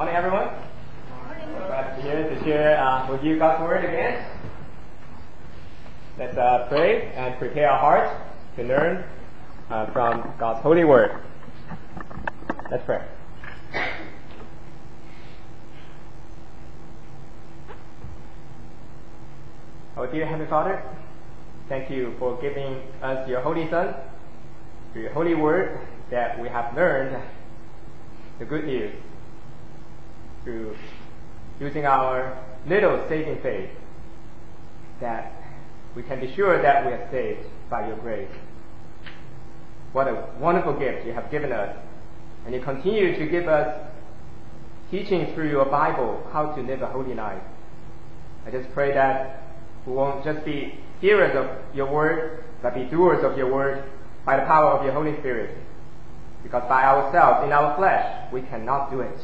Morning, everyone. Glad to be here to share with you God's Word again. Let's pray and prepare our hearts to learn from God's holy Word. Let's pray. Our dear Heavenly Father, thank you for giving us your Holy Son, through your holy Word, that we have learned the good news through using our little saving faith, that we can be sure that we are saved by your grace. What a wonderful gift you have given us, and you continue to give us teaching through your Bible how to live a holy life. I just pray that we won't just be hearers of your word, but be doers of your word by the power of your Holy Spirit. Because by ourselves, in our flesh, we cannot do it.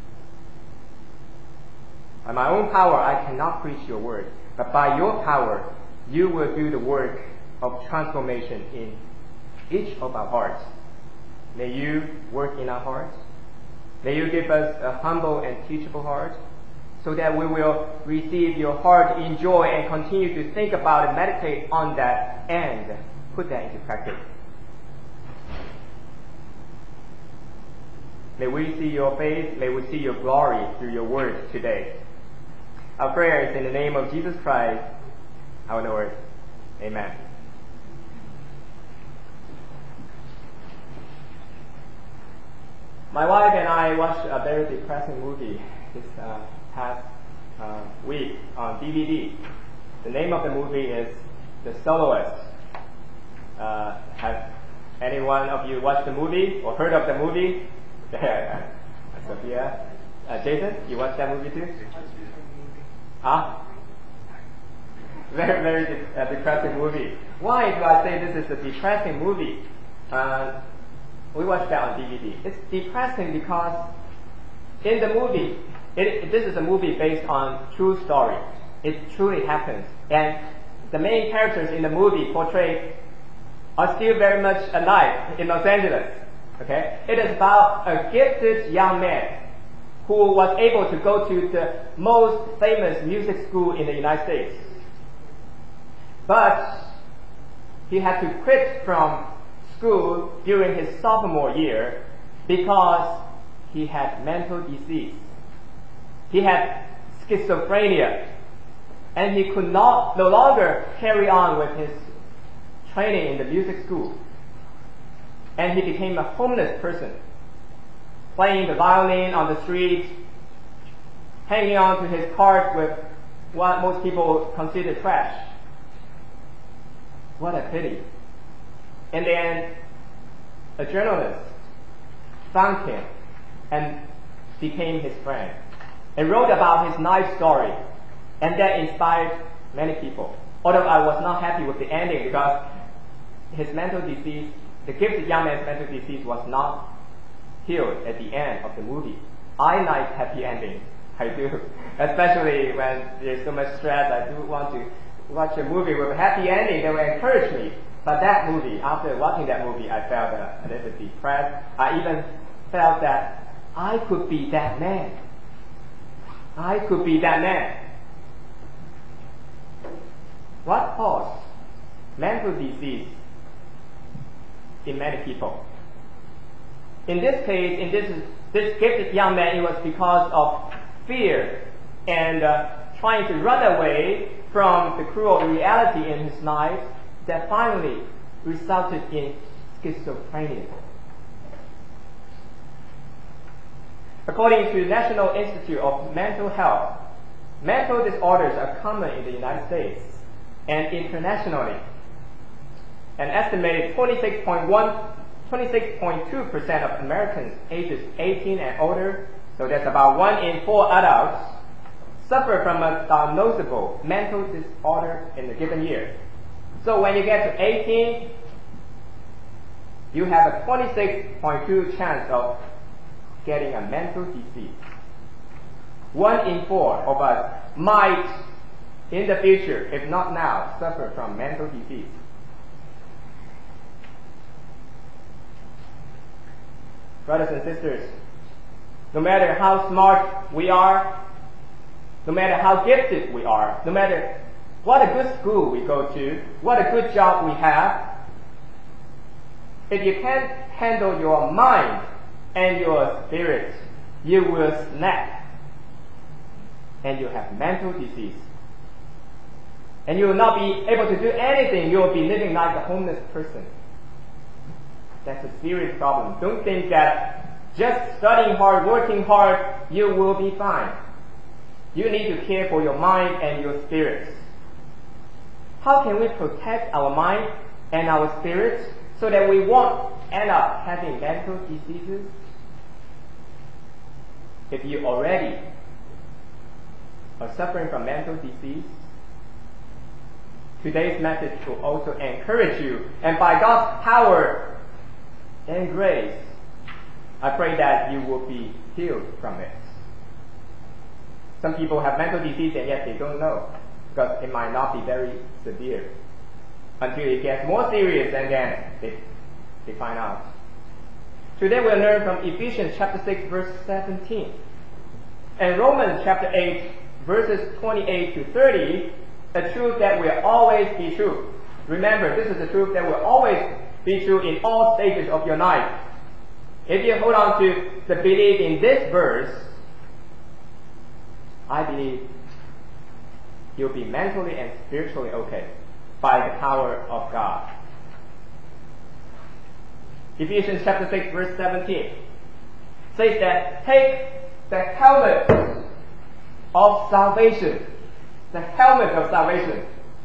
By my own power, I cannot preach your word. But by your power, you will do the work of transformation in each of our hearts. May you work in our hearts. May you give us a humble and teachable heart, so that we will receive your heart in joy and continue to think about and meditate on that and put that into practice. May we see your face, may we see your glory through your word today. Our prayer is in the name of Jesus Christ, our Lord. Amen. My wife and I watched a very depressing movie this past week on DVD. The name of the movie is The Soloist. Have any one of you watched the movie or heard of the movie? Sophia, Jason, you watched that movie too? Very, very depressing movie. Why do I say this is a depressing movie? We watched that on DVD. It's depressing because in the movie, this is a movie based on true story. It truly happens. And the main characters in the movie portrayed are still very much alive in Los Angeles. Okay? It is about a gifted young man who was able to go to the most famous music school in the United States. But he had to quit from school during his sophomore year because he had mental disease. He had schizophrenia, and he could no longer carry on with his training in the music school. And he became a homeless person, playing the violin on the street, hanging on to his cart with what most people consider trash. What a pity. And then a journalist found him and became his friend, and wrote about his life story, and that inspired many people. Although I was not happy with the ending, because his mental disease, the gifted young man's mental disease, was not healed at the end of the movie. I like happy endings. I do. Especially when there's so much stress, I do want to watch a movie with a happy ending that will encourage me. But that movie, after watching that movie, I felt a little bit depressed. I even felt that I could be that man. I could be that man. What caused mental disease in many people? In this case, in this gifted young man, it was because of fear and trying to run away from the cruel reality in his life that finally resulted in schizophrenia. According to the National Institute of Mental Health, mental disorders are common in the United States and internationally. An estimated 26.2% of Americans ages 18 and older, so that's about 1 in 4 adults, suffer from a diagnosable mental disorder in a given year. So when you get to 18, you have a 26.2 chance of getting a mental disease. 1 in 4 of us might, in the future, if not now, suffer from mental disease. Brothers and sisters, no matter how smart we are, no matter how gifted we are, no matter what a good school we go to, what a good job we have, if you can't handle your mind and your spirit, you will snap and you have mental disease. And you will not be able to do anything. You will be living like a homeless person. That's a serious problem. Don't think that just studying hard, working hard, you will be fine. You need to care for your mind and your spirits. How can we protect our mind and our spirits so that we won't end up having mental diseases? If you already are suffering from mental disease, today's message will also encourage you. And by God's power and grace, I pray that you will be healed from it. Some people have mental disease and yet they don't know, because it might not be very severe until it gets more serious, and then they find out. Today we'll learn from Ephesians chapter 6 verse 17 and Romans chapter 8 verses 28 to 30, a truth that will always be true. Remember, this is the truth that will always be true in all stages of your life. If you hold on to the belief in this verse, I believe you'll be mentally and spiritually okay by the power of God. Ephesians chapter 6 verse 17 says that take the helmet of salvation. The helmet of salvation.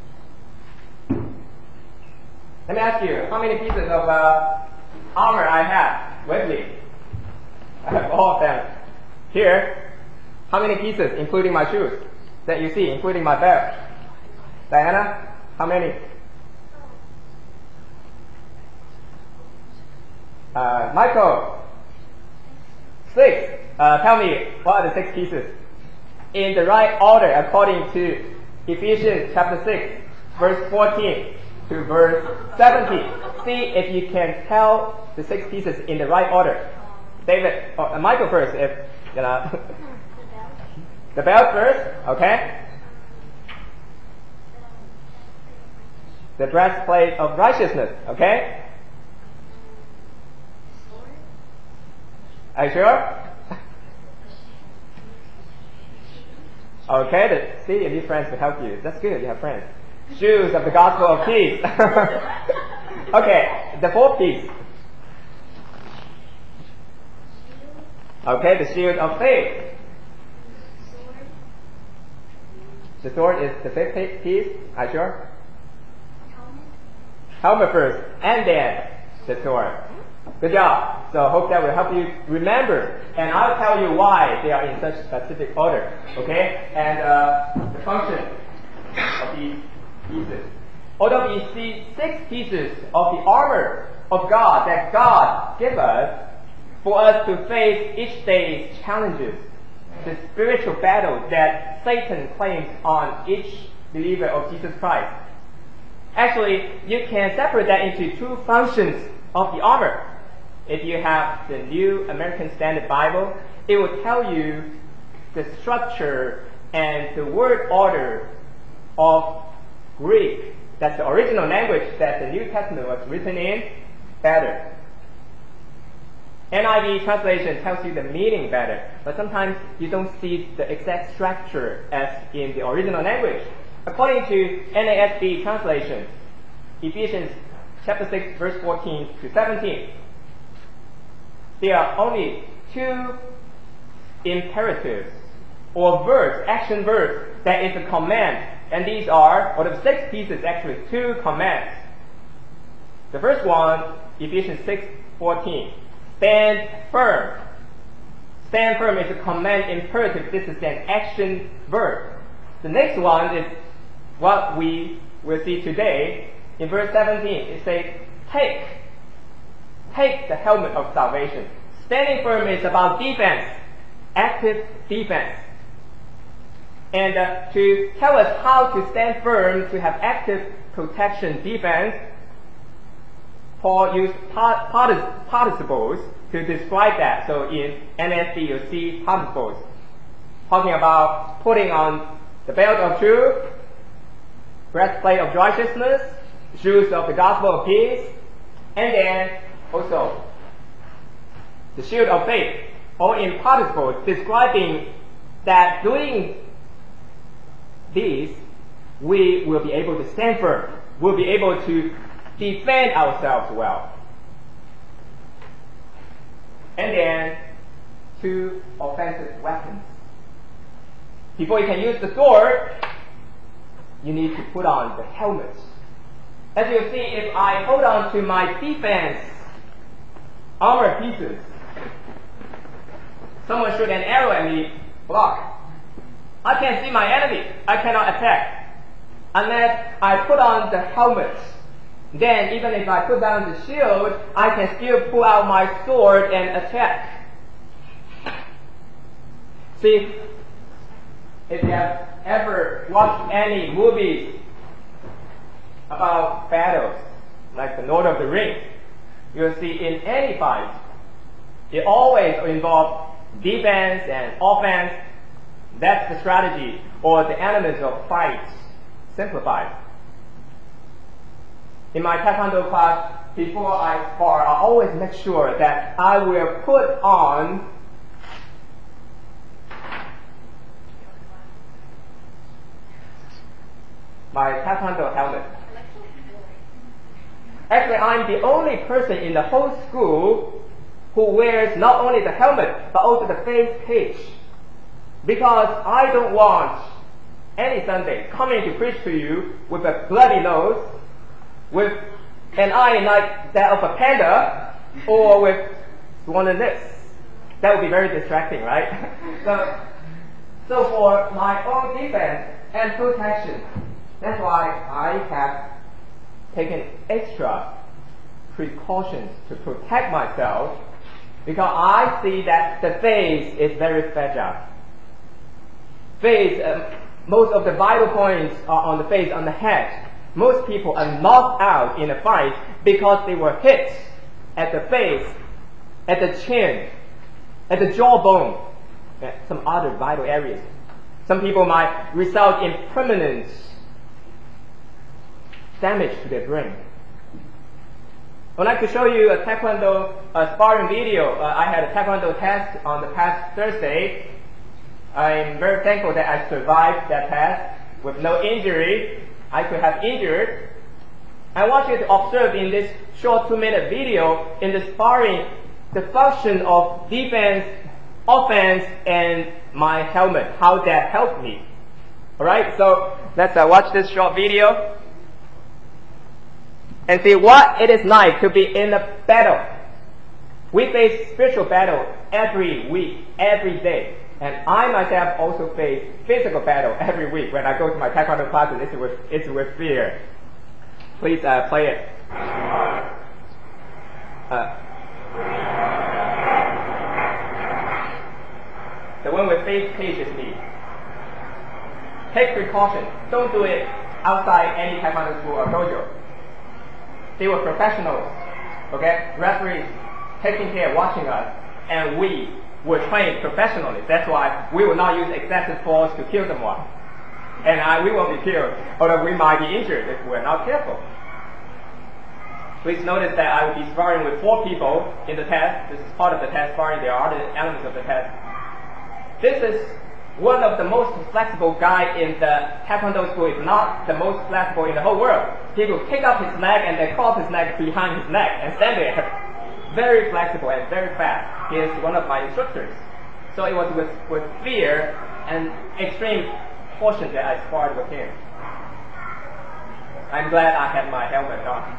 Let me ask you, how many pieces of armor I have with me? I have all of them. Here, how many pieces, including my shoes, that you see, including my belt? Diana, how many? Michael, 6. Tell me, what are the 6 pieces? In the right order, according to Ephesians chapter 6, verse 14 to verse 17. See if you can tell the 6 pieces in the right order. David, Michael first, if you know. The belt first, okay? The breastplate of righteousness, okay? Are you sure? Okay, see if your friends will help you. That's good, you have friends. Shoes of the gospel of peace. Okay, the 4th piece. Okay, the shield of faith. The sword is the 5th piece. Are you sure? Helmet first, and then the sword. Good job. So I hope that will help you remember. And I'll tell you why they are in such specific order. Okay? And the function of these pieces. Although we see 6 pieces of the armor of God that God gives us for us to face each day's challenges, the spiritual battle that Satan claims on each believer of Jesus Christ. Actually, you can separate that into 2 functions of the armor. If you have the New American Standard Bible, it will tell you the structure and the word order of Greek. That's the original language that the New Testament was written in better. NIV translation tells you the meaning better, but sometimes you don't see the exact structure as in the original language. According to NASB translation, Ephesians chapter 6 verse 14 to 17, there are only 2 imperatives or verbs, action verbs, that is a command. And these are, out of 6 pieces, actually 2 commands. The first one, Ephesians 6:14, stand firm. Stand firm is a command imperative. This is an action verb. The next one is what we will see today. In verse 17, it says, take the helmet of salvation. Standing firm is about defense, active defense. And to tell us how to stand firm, to have active protection defense, Paul used participles to describe that. So in NSD, you see participles talking about putting on the belt of truth, breastplate of righteousness, shoes of the gospel of peace, and then also the shield of faith, all in participles, describing that doing these, we will be able to stand firm, we'll be able to defend ourselves well. And then 2 offensive weapons. Before you can use the sword, you need to put on the helmet. As you see, if I hold on to my defense armor pieces, someone shoot an arrow at me, block. I can't see my enemy. I cannot attack. Unless I put on the helmet. Then even if I put down the shield, I can still pull out my sword and attack. See, if you have ever watched any movies about battles, like the Lord of the Rings, you'll see in any fight, it always involves defense and offense. That's the strategy or the elements of fight simplified. In my Taekwondo class, before I spar, I always make sure that I will put on my Taekwondo helmet. Actually, I'm the only person in the whole school who wears not only the helmet, but also the face cage. Because I don't want any Sunday coming to preach to you with a bloody nose, with an eye like that of a panda, or with swollen lips. That would be very distracting, right? So for my own defense and protection, that's why I have taken extra precautions to protect myself, because I see that the face is very fragile. Most of the vital points are on the face, on the head. Most people are knocked out in a fight because they were hit at the face, at the chin, at the jawbone, and some other vital areas. Some people might result in permanent damage to their brain. I'd like to show you a Taekwondo sparring video. I had a Taekwondo test on the past Thursday. I'm very thankful that I survived that test with no injury. I could have injured. I want you to observe in this short 2-minute video in the sparring the function of defense, offense, and my helmet, how that helped me. Alright, so let's watch this short video and see what it is like to be in a battle. We face spiritual battle every week, every day. And I myself also face physical battle every week when I go to my Taekwondo classes. It's with fear. Please play it. The one with face cage is me. Take precaution. Don't do it outside any Taekwondo school or dojo. They were professionals. Okay? Referees taking care, watching us, and we were trained professionally. That's why we will not use excessive force to kill someone. And we won't be killed, although we might be injured if we're not careful. Please notice that I will be sparring with 4 people in the test. This is part of the test sparring. There are other elements of the test. This is one of the most flexible guy in the Taekwondo school, if not the most flexible in the whole world. He will kick up his leg and then cross his leg behind his neck and stand there. Very flexible and very fast. He is one of my instructors. So it was with fear and extreme caution that I sparred with him. I'm glad I had my helmet on.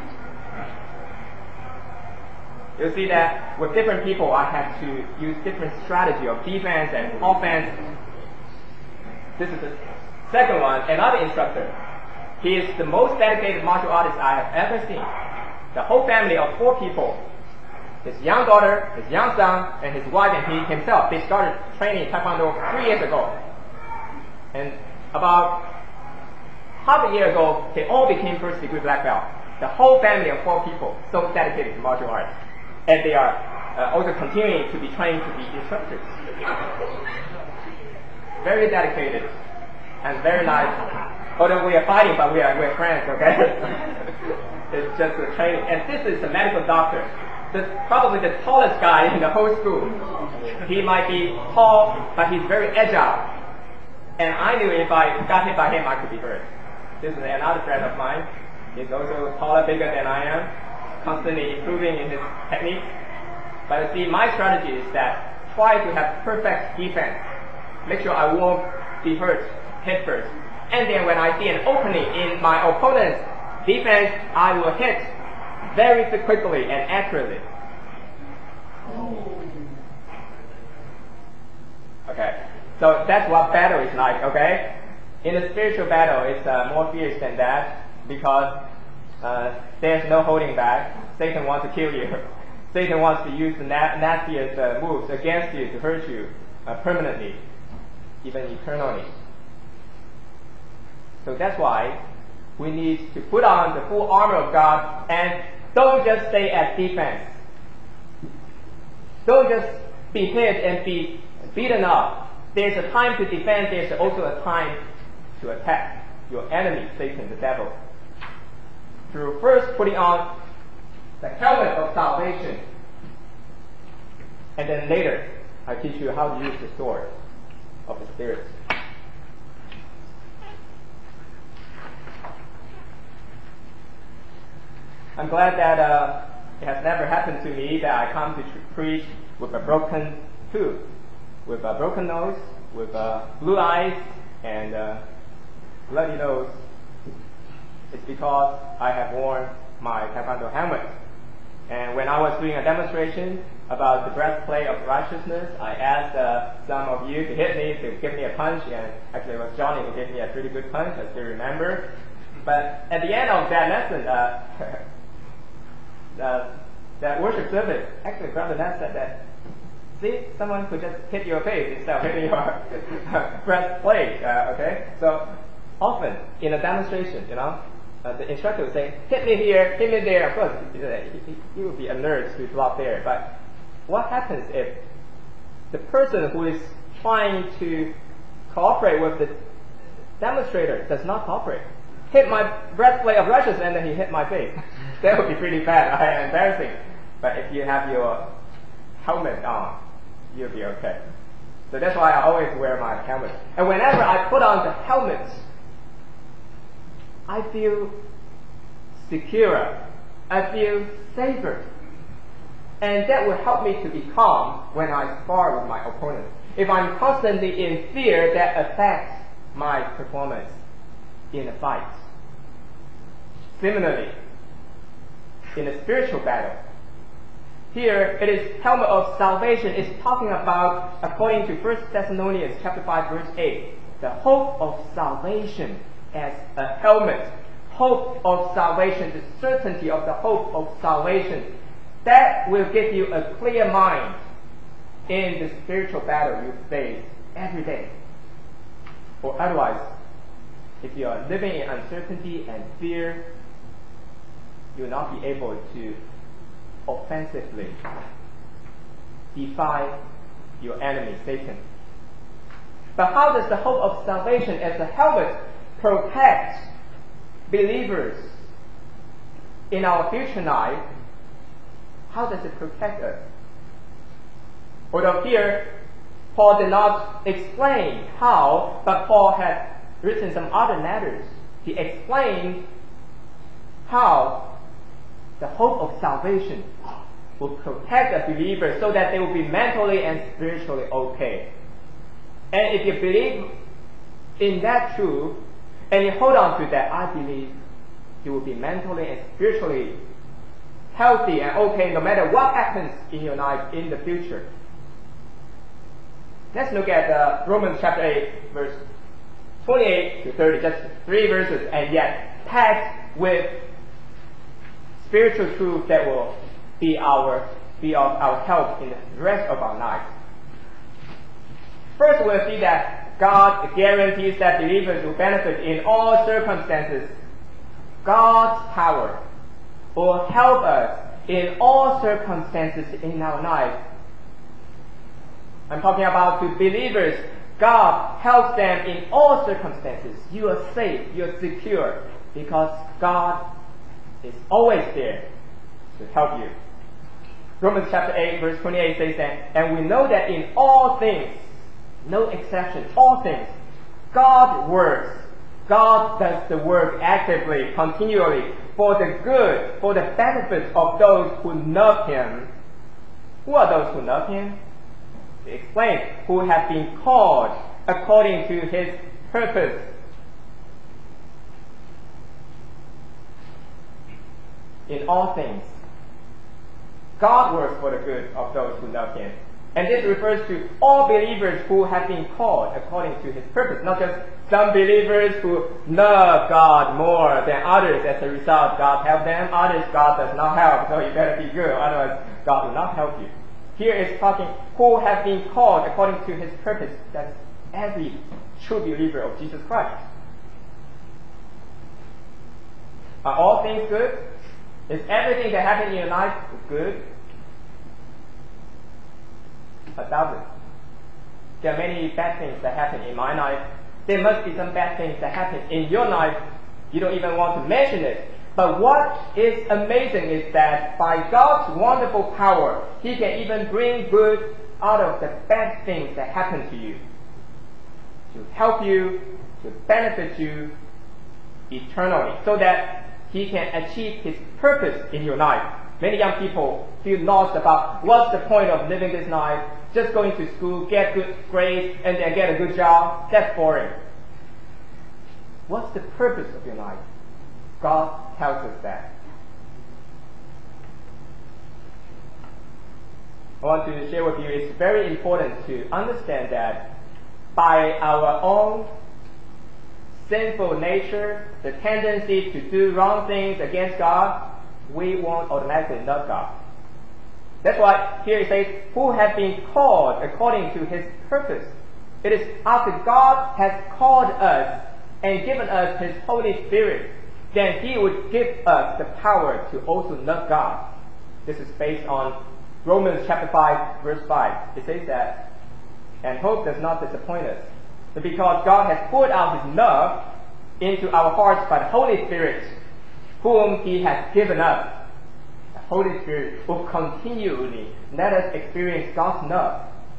You'll see that with different people I have to use different strategy of defense and offense. This is the second one, another instructor. He is the most dedicated martial artist I have ever seen. The whole family of 4 people, his young daughter, his young son, and his wife and he himself, they started training Taekwondo 3 years ago. And about half a year ago, they all became first degree black belt. The whole family of 4 people, so dedicated to martial arts. And they are also continuing to be trained to be instructors. Very dedicated and very nice. Although we are fighting, but we're friends, okay? It's just a training. And this is a medical doctor. Probably the tallest guy in the whole school. He might be tall, but he's very agile. And I knew if I got hit by him, I could be hurt. This is another friend of mine. He's also taller, bigger than I am, constantly improving in his technique. But you see, my strategy is that try to have perfect defense. Make sure I won't be hit first. And then when I see an opening in my opponent's defense, I will hit very quickly and accurately. Okay, so that's what battle is like, okay? In a spiritual battle, it's more fierce than that because there's no holding back. Satan wants to kill you. Satan wants to use the nastiest moves against you to hurt you permanently, even eternally. So that's why we need to put on the full armor of God and don't just stay at defense. Don't just be hit and be beaten up. There's a time to defend. There's also a time to attack your enemy, Satan, the devil. Through first putting on the helmet of salvation. And then later, I teach you how to use the sword of the Spirit. I'm glad that it has never happened to me that I come to preach with a broken tooth, with a broken nose, with blue eyes, and bloody nose. It's because I have worn my Taekwondo helmet. And when I was doing a demonstration about the breastplate of righteousness, I asked some of you to hit me, to give me a punch, and actually it was Johnny who gave me a pretty good punch, I still remember. But at the end of that lesson, that worship service, actually Brother Nat said that, see, someone could just hit your face instead of hitting your breastplate, okay? So often in a demonstration, the instructor would say, hit me here, hit me there. Of course, he would be alert to block there. But what happens if the person who is trying to cooperate with the demonstrator does not cooperate? Hit my breastplate of righteousness and then he hit my face. That would be pretty bad, embarrassing. But if you have your helmet on, you'll be okay. So that's why I always wear my helmet. And whenever I put on the helmet, I feel secure. I feel safer. And that will help me to be calm when I spar with my opponent. If I'm constantly in fear, that affects my performance in a fight. Similarly, in a spiritual battle, here it is helmet of salvation. It's talking about, according to 1 Thessalonians chapter 5, verse 8, the hope of salvation as a helmet. Hope of salvation, the certainty of the hope of salvation. That will give you a clear mind in the spiritual battle you face every day. Or otherwise, if you are living in uncertainty and fear, you will not be able to offensively defy your enemy, Satan. But how does the hope of salvation as a helmet protect believers in our future life? How does it protect us? Although here, Paul did not explain how, but Paul had written some other letters. He explained how the hope of salvation will protect the believer so that they will be mentally and spiritually okay. And if you believe in that truth, and you hold on to that, I believe you will be mentally and spiritually healthy and okay no matter what happens in your life in the future. Let's look at Romans chapter 8, verse 28 to 30, just 3 verses, and yet packed with spiritual truth that will be of our help in the rest of our lives. First, we'll see that God guarantees that believers will benefit in all circumstances. God's power will help us in all circumstances in our life. I'm talking about to believers. God helps them in all circumstances. You are safe, you are secure, because God is always there to help you. Romans chapter 8, verse 28 says that, and we know that in all things, no exception, all things, God works. God does the work actively, continually, for the good, for the benefit of those who love Him. Who are those who love Him? To explain, who have been called according to His purpose. In all things, God works for the good of those who love Him. And this refers to all believers who have been called according to His purpose, not just some believers who love God more than others. As a result, God helps them. Others, God does not help, so you better be good, otherwise God will not help you. Here is talking who have been called according to His purpose. That's every true believer of Jesus Christ. Are all things good? Is everything that happens in your life good? I doubt it. There are many bad things that happen in my life. There must be some bad things that happen in your life. You don't even want to mention it. But what is amazing is that by God's wonderful power, He can even bring good out of the bad things that happen to you, to help you, to benefit you eternally, so that He can achieve His purpose in your life. Many young people feel lost about what's the point of living this life, just going to school, get good grades, and then get a good job. That's boring. What's the purpose of your life? God tells us that. I want to share with you, it's very important to understand that by our own sinful nature, the tendency to do wrong things against God, we won't automatically love God. That's why here it says, who have been called according to His purpose. It is after God has called us and given us His Holy Spirit, then He would give us the power to also love God. This is based on Romans chapter 5, verse 5. It says that, and hope does not disappoint us, but because God has poured out His love into our hearts by the Holy Spirit, whom He has given us. The Holy Spirit will continually let us experience God's love.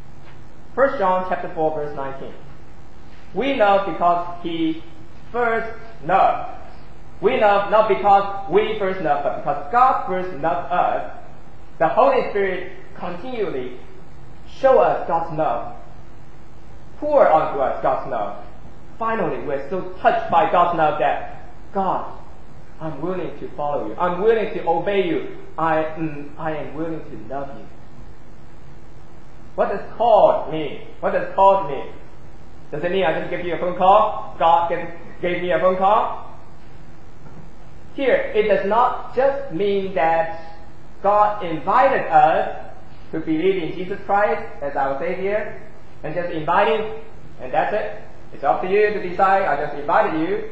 1 John chapter 4, verse 19. We love because He first loved. We love not because we first loved, but because God first loved us. The Holy Spirit continually show us God's love, pour onto us God's love. Finally, we're so touched by God's love that, God, I'm willing to follow you. I'm willing to obey you. I am willing to love you. What does called mean? What does called mean? Does it mean I just give you a phone call? God gave me a phone call? Here, it does not just mean that God invited us to believe in Jesus Christ as our Savior, and just inviting, and that's it. It's up to you to decide. I just invited you.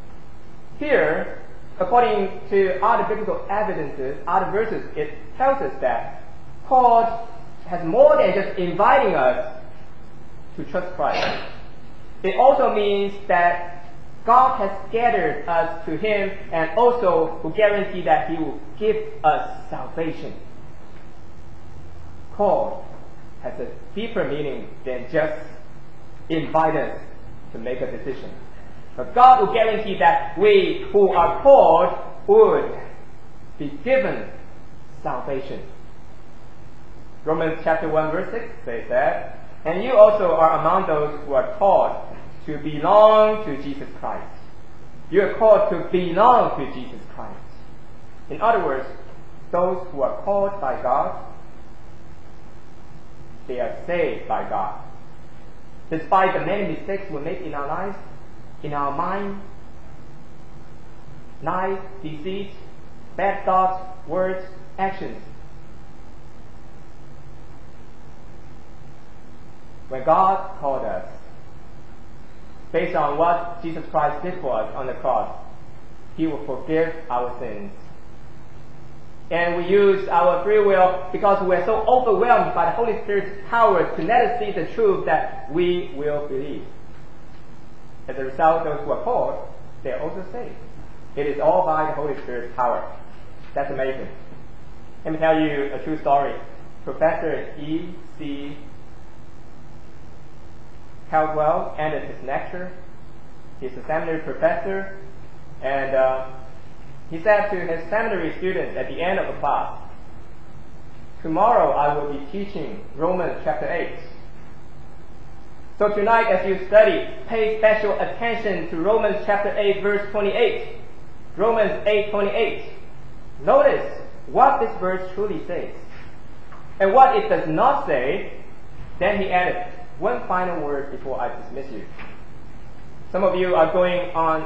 Here, according to other biblical evidences, other verses, it tells us that called has more than just inviting us to trust Christ. It also means that God has gathered us to Him and also will guarantee that He will give us salvation. Called has a deeper meaning than just invite us to make a decision. But God will guarantee that we who are called would be given salvation. Romans chapter 1 verse 6 says that, and you also are among those who are called to belong to Jesus Christ. You are called to belong to Jesus Christ. In other words, those who are called by God, they are saved by God. Despite the many mistakes we make in our lives, in our mind, lies, deceit, bad thoughts, words, actions. When God called us, based on what Jesus Christ did for us on the cross, He will forgive our sins. And we use our free will because we are so overwhelmed by the Holy Spirit's power to let us see the truth that we will believe. As a result, those who are called, they are also saved. It is all by the Holy Spirit's power. That's amazing. Let me tell you a true story. Professor E.C. Caldwell ended his lecture. He's a seminary professor, and he said to his seminary students at the end of the class, "Tomorrow I will be teaching Romans chapter 8. So tonight as you study, pay special attention to Romans chapter 8 verse 28. Romans 8:28. Notice what this verse truly says. And what it does not say." Then he added, one final word before I dismiss you. Some of you are going on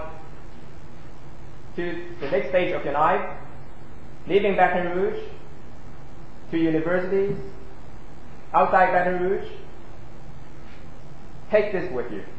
to the next stage of your life, leaving Baton Rouge, to universities, outside Baton Rouge. Take this with you.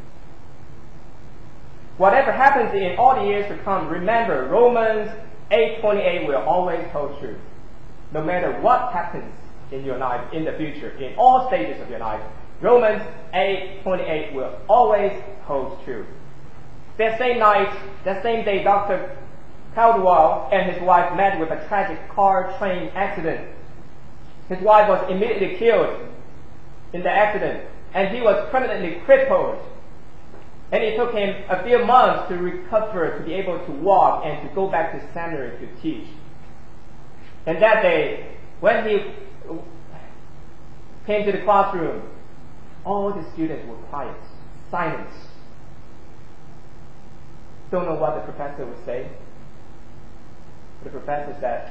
Whatever happens in all the years to come, remember Romans 8:28 will always hold true. No matter what happens in your life in the future, in all stages of your life, Romans 8:28 will always hold true. That same night, that same day, Dr. Caldwell and his wife met with a tragic car train accident. His wife was immediately killed in the accident, and he was permanently crippled. And it took him a few months to recover, to be able to walk and to go back to seminary to teach. And that day, when he came to the classroom, all the students were quiet, silent. Don't know what the professor would say. The professor said,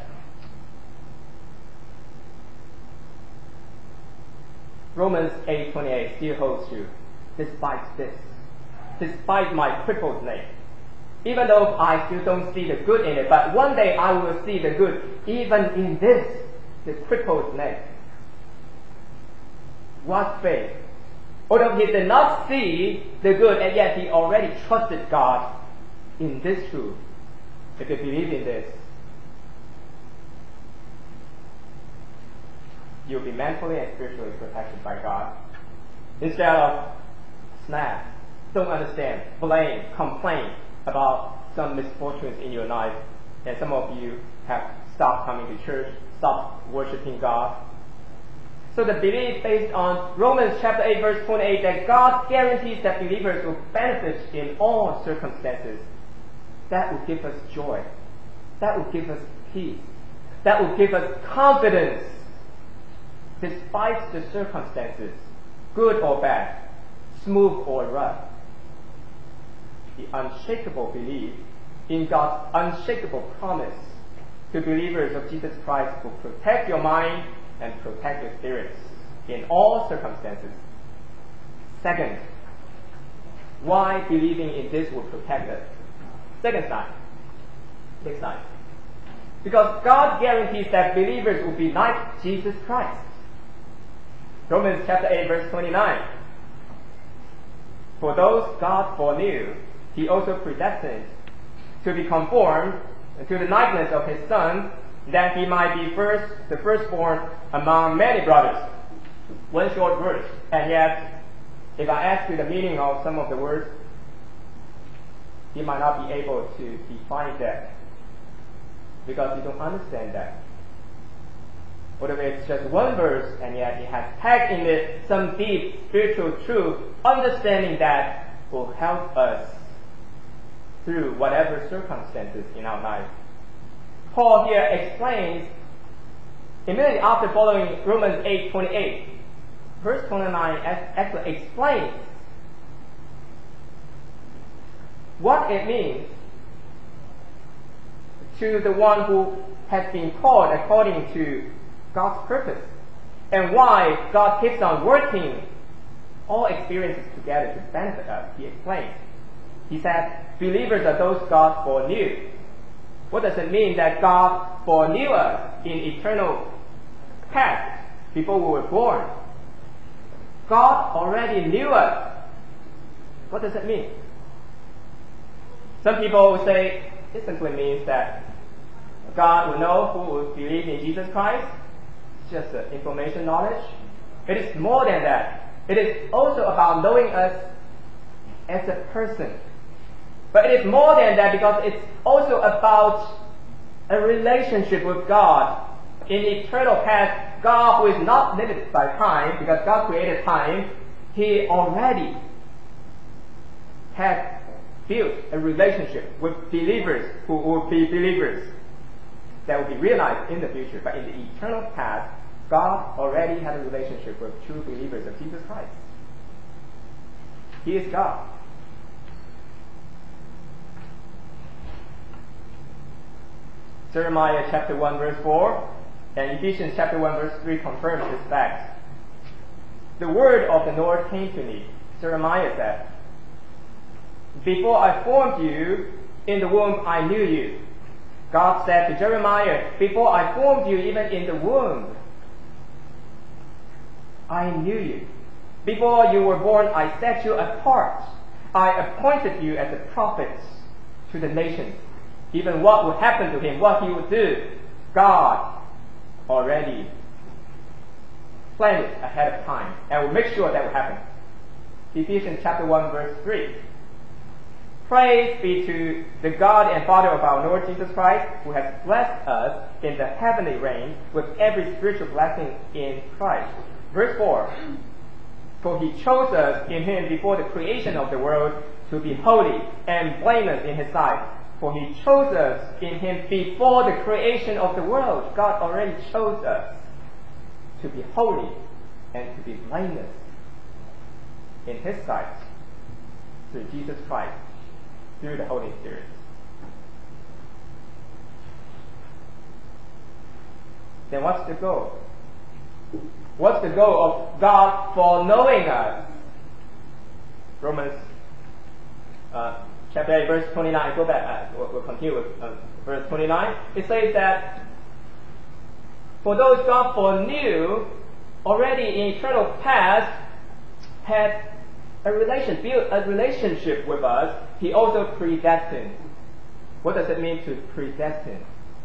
Romans 8:28 still holds true, despite this. Despite my crippled leg. Even though I still don't see the good in it, but one day I will see the good, even in this, the crippled leg. What faith! Although he did not see the good, and yet he already trusted God in this truth. If you believe in this, you'll be mentally and spiritually protected by God. Instead of snap, don't understand, blame, complain about some misfortunes in your life, and some of you have stopped coming to church, stopped worshiping God. So the belief based on Romans chapter 8 verse 28 that God guarantees that believers will benefit in all circumstances, that will give us joy. That will give us peace. That will give us confidence despite the circumstances, good or bad, smooth or rough. The unshakable belief in God's unshakable promise to believers of Jesus Christ will protect your mind and protect your spirits in all circumstances. Second, why believing in this will protect us? Second slide. Next slide. Because God guarantees that believers will be like Jesus Christ. Romans chapter 8 verse 29. For those God foreknew, He also predestined to be conformed to the likeness of His Son, that He might be the firstborn among many brothers. One short verse, and yet, if I ask you the meaning of some of the words, you might not be able to define that, because you don't understand that. Although it's just one verse, and yet it has packed in it some deep spiritual truth, understanding that will help us through whatever circumstances in our life. Paul here explains, immediately after following Romans 8:28, verse 29 actually explains what it means to the one who has been called according to God's purpose, and why God keeps on working all experiences together to benefit us. He explains. He said, believers are those God foreknew. What does it mean that God foreknew us in eternal past, before we were born? God already knew us. What does it mean? Some people say it simply means that God will know who will believe in Jesus Christ. It's just information knowledge. It is more than that. It is also about knowing us as a person. But it is more than that because it's also about a relationship with God. In eternal past, God, who is not limited by time, because God created time, He already had built a relationship with believers who will be believers that will be realized in the future. But in the eternal past, God already had a relationship with true believers of Jesus Christ. He is God. Jeremiah chapter 1 verse 4 and Ephesians chapter 1 verse 3 confirms this fact. The word of the Lord came to me, Jeremiah said, before I formed you in the womb, I knew you. God said to Jeremiah, before I formed you even in the womb, I knew you. Before you were born, I set you apart. I appointed you as a prophet to the nations. Even what would happen to him, what he would do, God already planned it ahead of time and will make sure that will happen. Ephesians chapter 1 verse 3. Praise be to the God and Father of our Lord Jesus Christ, who has blessed us in the heavenly realm with every spiritual blessing in Christ. Verse 4. For He chose us in Him before the creation of the world to be holy and blameless in His sight. For He chose us in Him before the creation of the world. God already chose us to be holy and to be blameless in His sight through Jesus Christ, through the Holy Spirit. Then what's the goal? What's the goal of God for knowing us? Romans chapter 8 verse 29. Go back. We'll continue with verse 29. It says that for those God foreknew already in eternal past had built a relationship with us, He also predestined. What does it mean to predestine?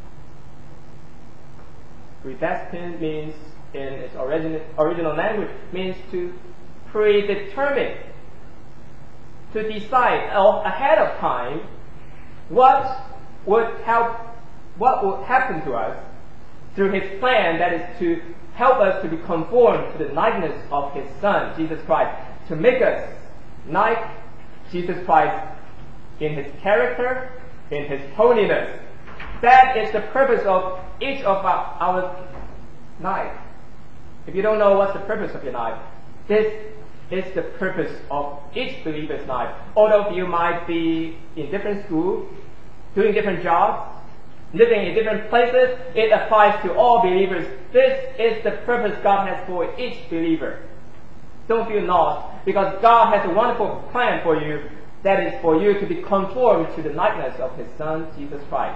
Predestined means, in its original language, means to predetermine, to decide ahead of time what would happen to us through His plan, that is to help us to be conformed to the likeness of His Son, Jesus Christ, to make us like Jesus Christ in His character, in His holiness. That is the purpose of each of our life. If you don't know what's the purpose of your life, this is the purpose of each believer's life. Although you might be in different schools, doing different jobs, living in different places, it applies to all believers. This is the purpose God has for each believer. Don't feel lost, because God has a wonderful plan for you, that is for you to be conformed to the likeness of His Son, Jesus Christ.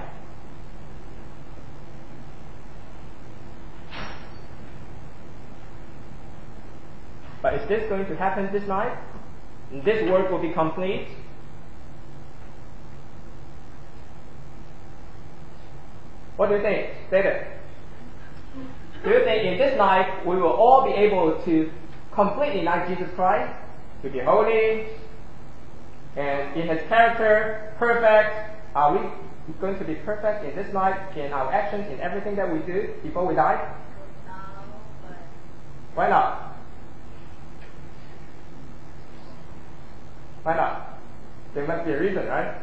But is this going to happen this night? This work will be complete? What do you think? David? Do you think in this night we will all be able to completely like Jesus Christ, to be holy, and in His character, perfect? Are we going to be perfect in this life, in our actions, in everything that we do before we die? No, but Why not? Why not? There must be a reason, right?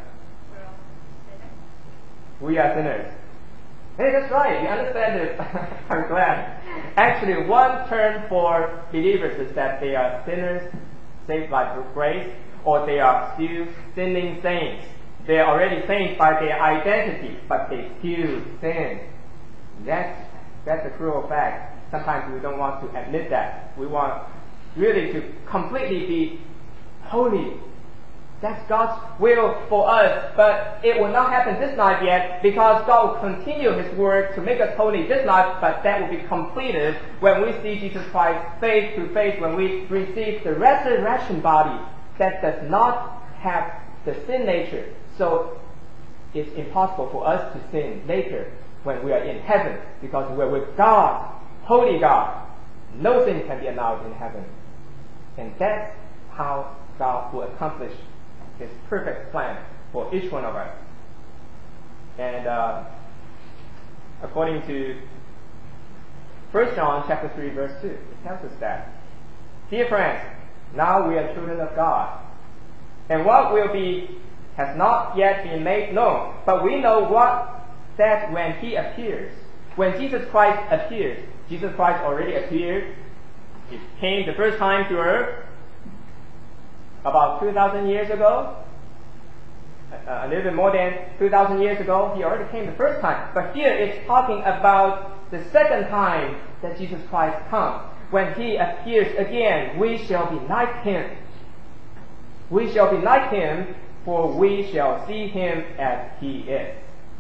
We are sinners. Hey, that's right. You understand it. I'm glad. Actually, one term for believers is that they are sinners saved by grace, or they are still sinning saints. They are already saints by their identity, but they still sin. That's a cruel fact. Sometimes we don't want to admit that. We want really to completely be holy. That's God's will for us, but it will not happen this night yet, because God will continue His work to make us holy this night, but that will be completed when we see Jesus Christ face to face, when we receive the resurrection body that does not have the sin nature. So it's impossible for us to sin later when we are in heaven, because we're with God, holy God. No sin can be allowed in heaven. And that's how God will accomplish His perfect plan for each one of us. And according to 1 John chapter 3 verse 2, it tells us that, dear friends, now we are children of God, and what will be has not yet been made known, but we know that when He appears, when Jesus Christ appears, Jesus Christ already appeared. He came the first time to earth about 2,000 years ago, a little bit more than 2,000 years ago. He already came the first time, but here it's talking about the second time that Jesus Christ comes. When He appears again, we shall be like Him. We shall be like Him, for we shall see Him as He is.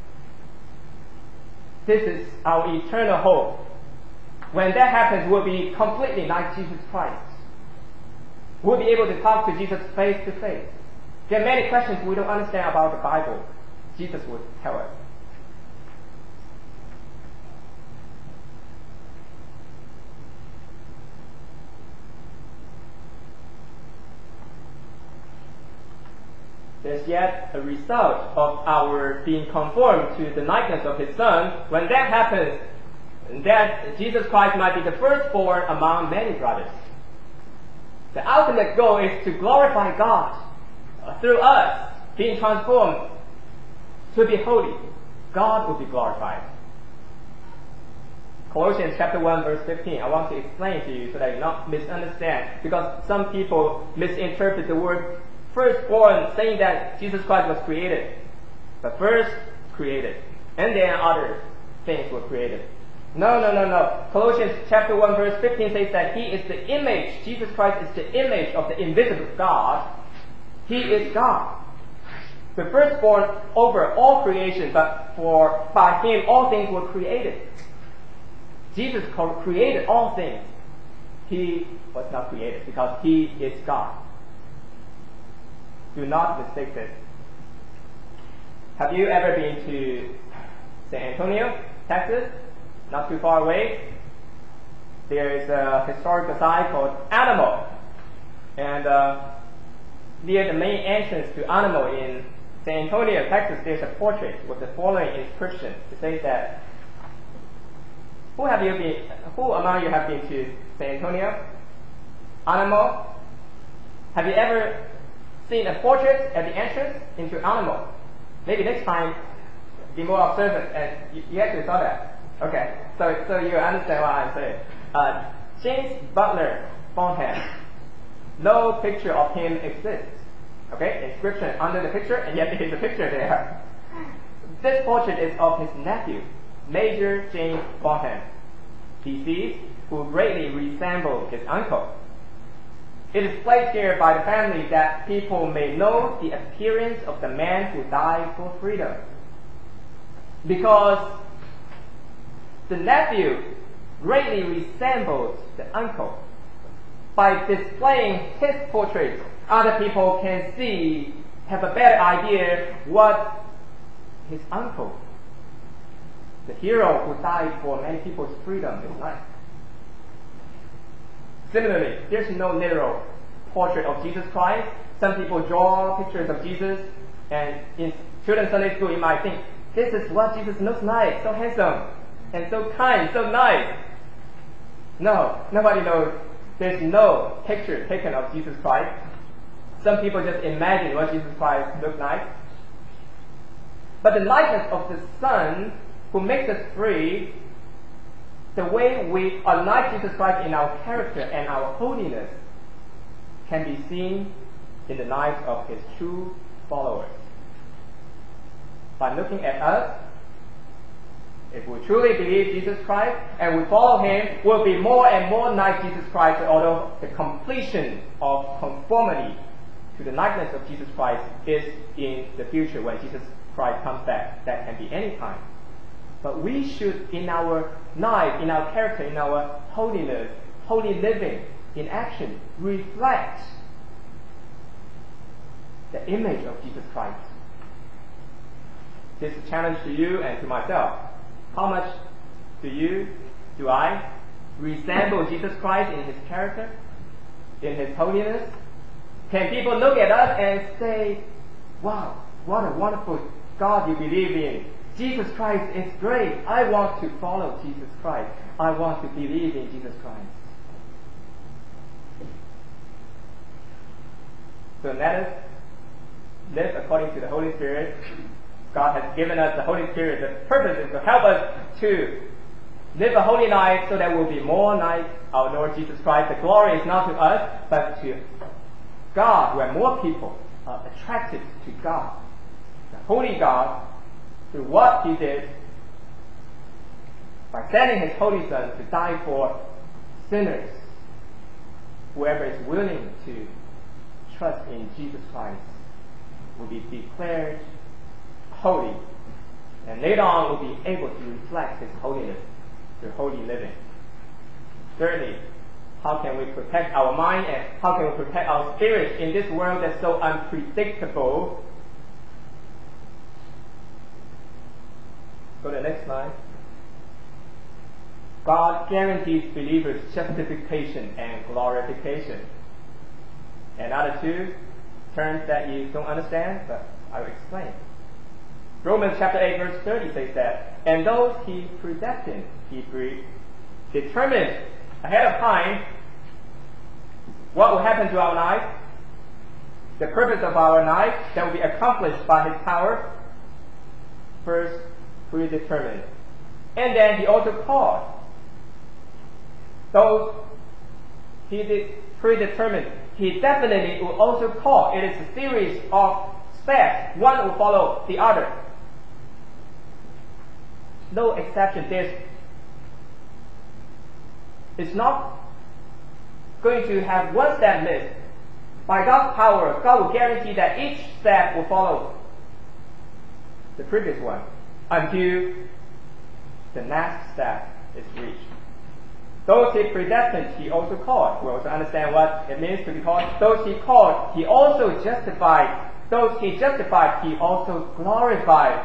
This is our eternal hope. When that happens, we'll be completely like Jesus Christ. We'll be able to talk to Jesus face to face. There are many questions we don't understand about the Bible. Jesus would tell us. There's yet a result of our being conformed to the likeness of His Son. When that happens, that Jesus Christ might be the firstborn among many brothers. The ultimate goal is to glorify God through us being transformed to be holy. God will be glorified. Colossians chapter 1 verse 15. I want to explain to you so that you not misunderstand, because some people misinterpret the word firstborn, saying that Jesus Christ was created, but first created, and then other things were created. No. Colossians chapter 1 verse 15 says that He is the image, Jesus Christ is the image of the invisible God. He is God, the firstborn over all creation, but by Him all things were created. Jesus created all things. He was not created because He is God. Do not mistake this. Have you ever been to San Antonio, Texas? Not too far away. There is a historical site called Alamo. And near the main entrance to Alamo in San Antonio, Texas, there's a portrait with the following inscription. It says that, who among you have been to San Antonio? Alamo? Have you ever seen a portrait at the entrance into Alamo? Maybe next time be more observant and you actually saw that. Okay, so you understand what I'm saying. James Butler Bonham, no picture of him exists. Okay, inscription under the picture, and yet there is a picture there. This portrait is of his nephew, Major James Bonham, deceased, who greatly resembled his uncle. It is placed here by the family that people may know the appearance of the man who died for freedom. Because the nephew greatly resembles the uncle. By displaying his portrait, other people can have a better idea what his uncle, the hero who died for many people's freedom, is like. Similarly, there's no literal portrait of Jesus Christ. Some people draw pictures of Jesus, and in children's Sunday school you might think, this is what Jesus looks like, so handsome, and so kind, so nice. No, nobody knows. There's no picture taken of Jesus Christ. Some people just imagine what Jesus Christ looked like. But the likeness of the Son who makes us free, the way we are like Jesus Christ in our character and our holiness, can be seen in the lives of His true followers. By looking at us, if we truly believe Jesus Christ and we follow Him, we'll be more and more like Jesus Christ, although the completion of conformity to the likeness of Jesus Christ is in the future when Jesus Christ comes back. That can be any time. But we should, in our life, in our character, in our holiness, holy living, in action, reflect the image of Jesus Christ. This is a challenge to you and to myself. How much do I resemble Jesus Christ in his character, in his holiness? Can people look at us and say, wow, what a wonderful God you believe in. Jesus Christ is great. I want to follow Jesus Christ. I want to believe in Jesus Christ. So let us live according to the Holy Spirit. God has given us the Holy Spirit. The purpose is to help us to live a holy life so that we'll be more like our Lord Jesus Christ. The glory is not to us, but to God, where more people are attracted to God. The holy God, through what he did by sending his holy Son to die for sinners. Whoever is willing to trust in Jesus Christ will be declared holy, and later on will be able to reflect his holiness through holy living. Thirdly, how can we protect our mind and how can we protect our spirit in this world that's so unpredictable? Go to the next slide. God guarantees believers justification and glorification. Another two terms that you don't understand, but I will explain. Romans chapter 8 verse 30 says that, and those he predestined, he determined ahead of time what will happen to our life, the purpose of our life that will be accomplished by his power. First, predetermined. And then he also called. Those he did predetermined, he definitely will also call. It is a series of steps. One will follow the other. No exception. It's not going to have one step missed. By God's power, God will guarantee that each step will follow the previous one until the next step is reached. Those he predestined, he also called. We also understand what it means to be called. Those he called, he also justified. Those he justified, he also glorified.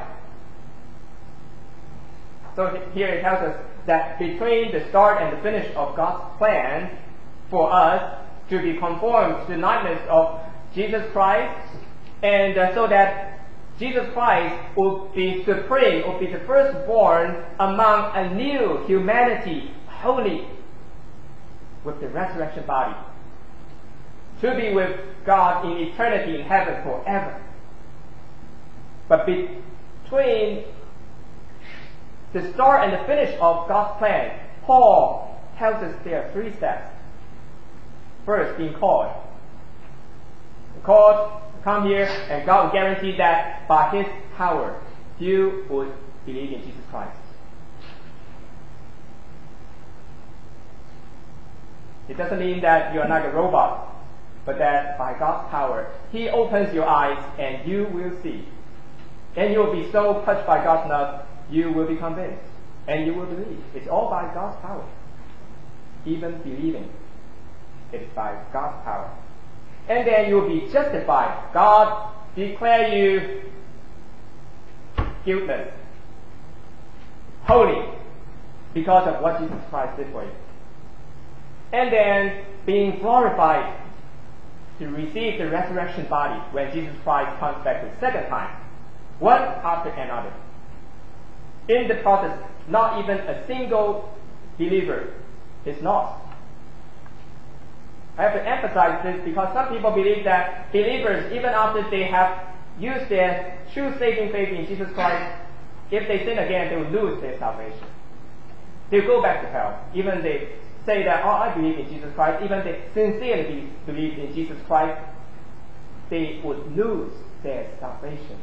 So here it tells us that between the start and the finish of God's plan for us to be conformed to the likeness of Jesus Christ, and so that Jesus Christ will be supreme, will be the firstborn among a new humanity, holy, with the resurrection body, to be with God in eternity in heaven forever. But between the start and the finish of God's plan, Paul tells us there are three steps. First, being called. Called, come here, and God will guarantee that by his power, you would believe in Jesus Christ. It doesn't mean that you are like a robot, but that by God's power, he opens your eyes and you will see. And you will be so touched by God's love, you will be convinced. And you will believe. It's all by God's power. Even believing, it's by God's power. And then you will be justified. God declare you guiltless, holy, because of what Jesus Christ did for you. And then being glorified to receive the resurrection body when Jesus Christ comes back the second time, one after another. In the process, not even a single believer is lost. I have to emphasize this because some people believe that believers, even after they have used their true saving faith in Jesus Christ, if they sin again, they will lose their salvation. They will go back to hell. Even they say that, oh, I believe in Jesus Christ, even they sincerely believe in Jesus Christ, they would lose their salvation.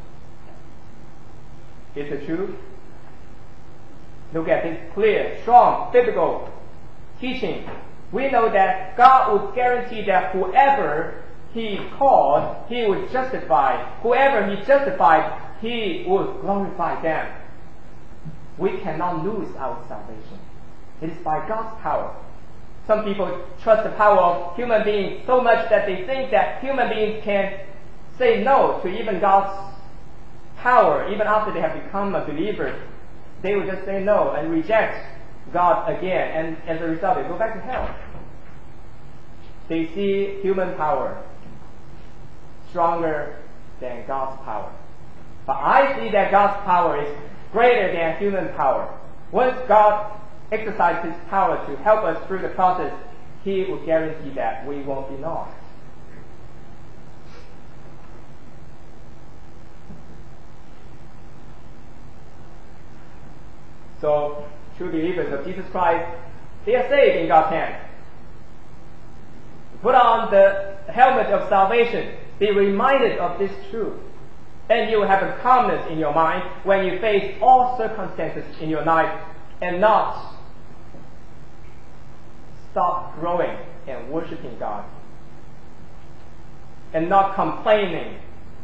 Is it true? Look at this clear, strong, biblical teaching. We know that God would guarantee that whoever he called, he would justify. Whoever he justified, he would glorify them. We cannot lose our salvation. It is by God's power. Some people trust the power of human beings so much that they think that human beings can say no to even God's power, even after they have become a believer. they will just say no and reject God again, and as a result, they go back to hell. They see human power stronger than God's power. But I see that God's power is greater than human power. Once God exercises His power to help us through the process, He will guarantee that we won't be lost. So, true believers of Jesus Christ, they are saved in God's hands. Put on the helmet of salvation. Be reminded of this truth. And you will have a calmness in your mind when you face all circumstances in your life, and not stop growing and worshiping God. And not complaining.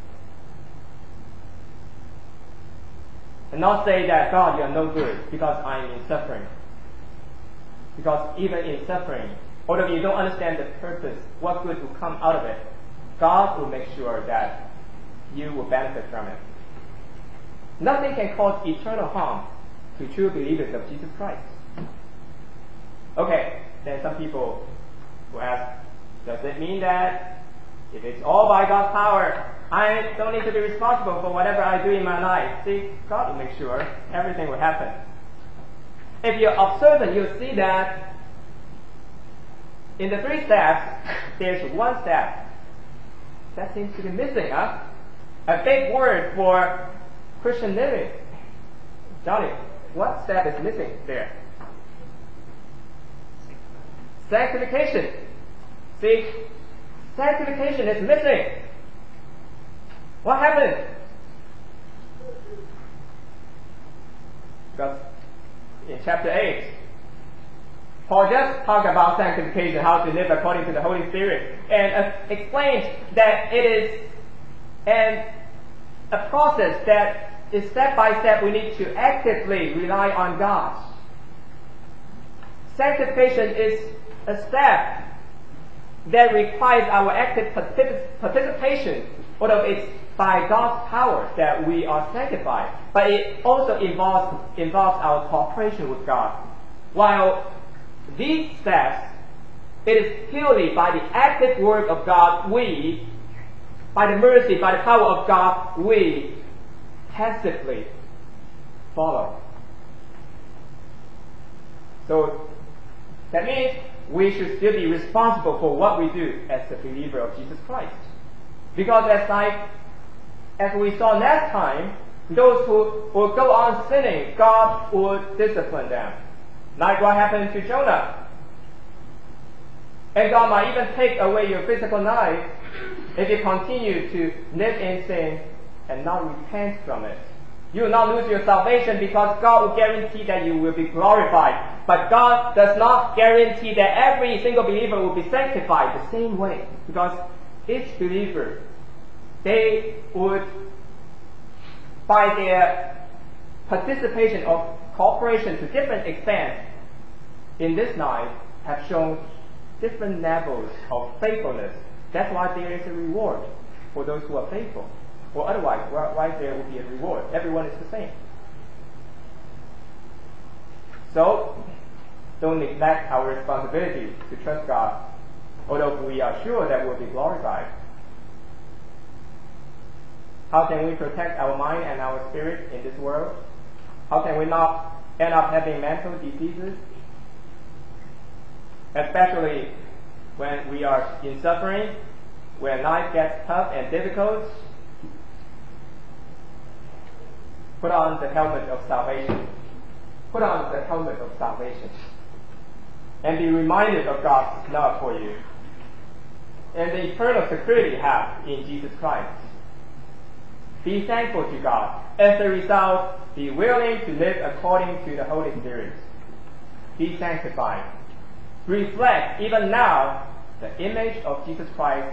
And not say that, God, you are no good because I am in suffering. Because even in suffering, although you don't understand the purpose, what good will come out of it, God will make sure that you will benefit from it. Nothing can cause eternal harm to true believers of Jesus Christ. Okay, then some people will ask, does it mean that if it's all by God's power, I don't need to be responsible for whatever I do in my life? See, God will make sure everything will happen. If you're observant, you'll see that in the 3 steps, there's one step that seems to be missing. A big word for Christian living. Johnny, what step is missing there? Sanctification. See, sanctification is missing. What happened? Because in chapter 8, Paul just talked about sanctification, how to live according to the Holy Spirit, and explained that it is a process that is step by step. We need to actively rely on God. Sanctification is a step that requires our active participation, although it's by God's power that we are sanctified. But it also involves our cooperation with God. While these steps, it is purely by the active work of God, by the mercy, by the power of God, we passively follow. So that means we should still be responsible for what we do as a believer of Jesus Christ. Because as we saw last time, those who will go on sinning, God would discipline them. Like what happened to Jonah. And God might even take away your physical life if you continue to live in sin and not repent from it. You will not lose your salvation because God will guarantee that you will be glorified. But God does not guarantee that every single believer will be sanctified the same way. Because each believer, they would, by their participation or cooperation to different extents in this life, have shown different levels of faithfulness. That's why there is a reward for those who are faithful. Or otherwise, why there will be a reward? Everyone is the same. So, don't neglect our responsibility to trust God, although we are sure that we'll be glorified. How can we protect our mind and our spirit in this world? How can we not end up having mental diseases? Especially when we are in suffering, when life gets tough and difficult. Put on the helmet of salvation. Put on the helmet of salvation. And be reminded of God's love for you. And the eternal security you have in Jesus Christ. Be thankful to God. As a result, be willing to live according to the Holy Spirit. Be sanctified. Reflect, even now, the image of Jesus Christ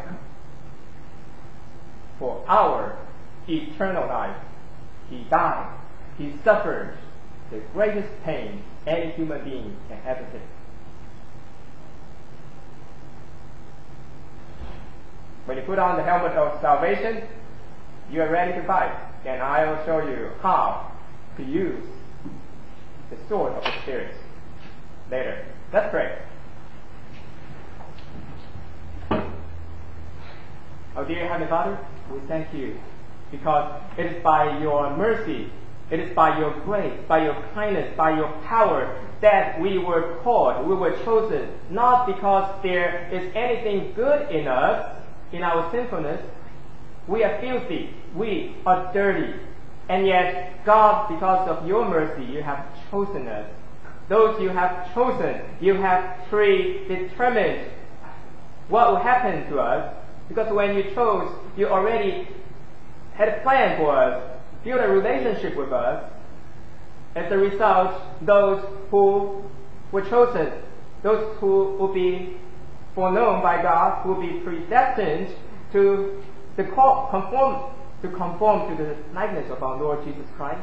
for our eternal life. He died. He suffered the greatest pain any human being can ever take. When you put on the helmet of salvation, you are ready to fight. And I will show you how to use the sword of the Spirit later. Let's pray. Oh dear Heavenly Father, we thank you because it is by your mercy, it is by your grace, by your kindness, by your power that we were called, we were chosen, not because there is anything good in us, in our sinfulness. We are filthy, we are dirty, and yet God, because of your mercy, you have chosen us. Those you have chosen, you have predetermined what will happen to us, because when you chose, you already had a plan for us, built a relationship with us. As a result, those who were chosen, those who will be foreknown by God, will be predestined to conform to the likeness of our Lord Jesus Christ.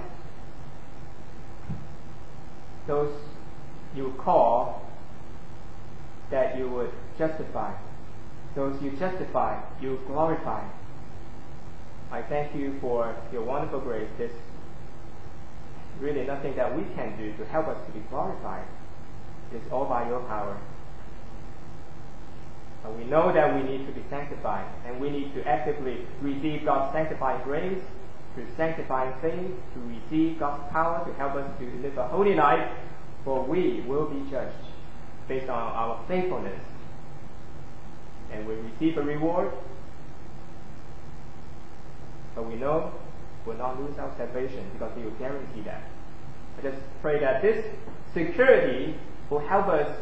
Those you call, that you would justify. Those you justify, you glorify. I thank you for your wonderful grace. There's really nothing that we can do to help us to be glorified. It's all by your power. And we know that we need to be sanctified, and we need to actively receive God's sanctifying grace, through sanctifying faith, to receive God's power to help us to live a holy life, for we will be judged based on our faithfulness. And we receive a reward, but we know we'll not lose our salvation because He will guarantee that. I just pray that this security will help us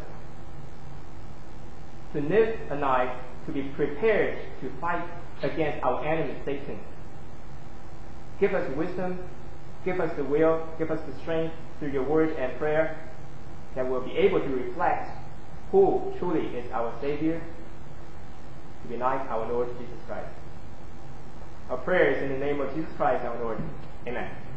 to live a life, to be prepared to fight against our enemy Satan. Give us wisdom, give us the will, give us the strength through your word and prayer, that we'll be able to reflect who truly is our Savior, to be like our Lord Jesus Christ. Our prayer is in the name of Jesus Christ our Lord. Amen.